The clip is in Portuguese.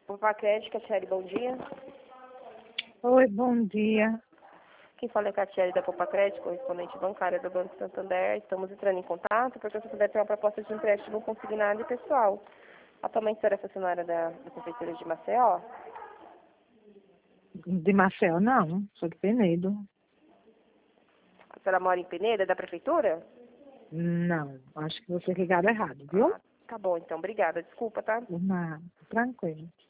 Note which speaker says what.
Speaker 1: Popacred, Catiele, bom dia.
Speaker 2: Oi, bom dia.
Speaker 1: Quem fala é Catiele da Popacred, correspondente bancária do Banco Santander. Estamos entrando em contato porque o Santander tem uma proposta de empréstimo consignado e pessoal. Atualmente a senhora é funcionária da Prefeitura de Maceió?
Speaker 2: De Maceió, não. Sou de Penedo.
Speaker 1: A senhora mora em Peneira, da Prefeitura?
Speaker 2: Não, acho que você ligaram errado, viu?
Speaker 1: Tá bom, então. Obrigada. Desculpa, tá?
Speaker 2: Não, tranquilo.